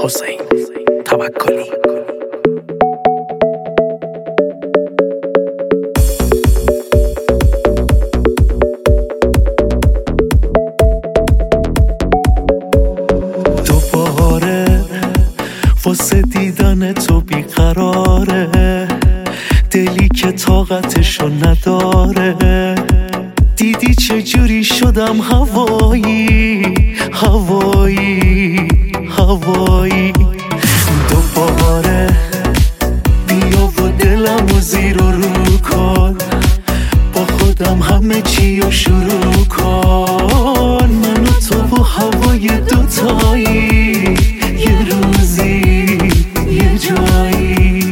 حسین توکلی. دوباره واسه دیدن تو بیقراره، دلی که طاقتشو نداره. دیدی چجوری شدم هوایی هوایی هوایی. دوباره بیا و دلمو زیر و رو کن، با خودم همه چیو شروع کن. من و تو و هوای دوتایی، یه روزی یه جایی.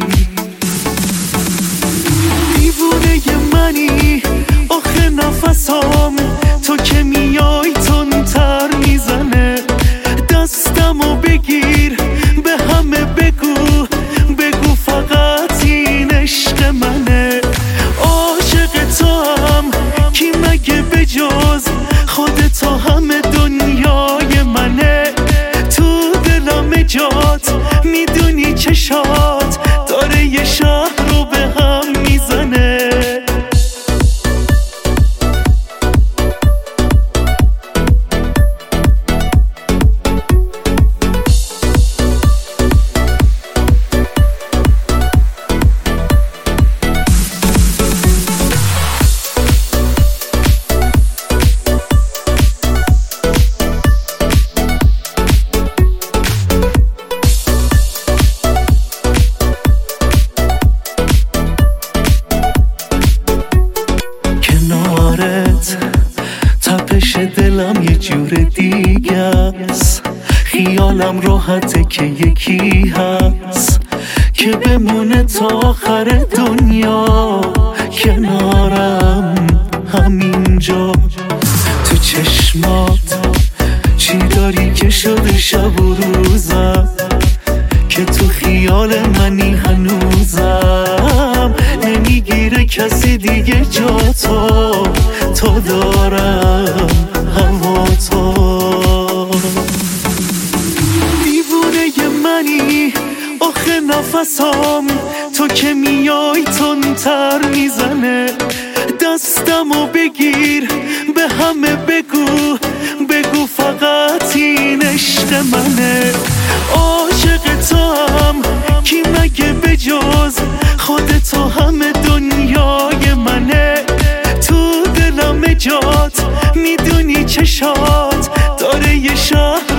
دیوونه منی آخه نفسام، تو که میای تندتر میزنه. دستمو بگیر به همه بگو، بگو فقط این عشق منه. عاشق تو هم کی مگه بجز خودت، همه دنیای منه. تو دلم جات میدونی چشات داره یه شهر رو به هم میزنه. تپش دلم یه جور دیگه است، خیالم راحته که یکی هست که بمونه تا آخر دنیا کنارم همینجا. تو چشمات چی داری که شده شب و روزم، که تو خیال منی هنوزم. نمیگیره کسی دیگه جا تو دارم هوا تو. دیوونه منی آخه نفسام، تو که میای تندتر میزنه. دستمو بگیر به همه بگو، بگو فقط این عشق منه. عاشق تو هم کی مگه بجز خودت، همه دنیای منه. تو دلم جات میدونی چشات داره یه شهر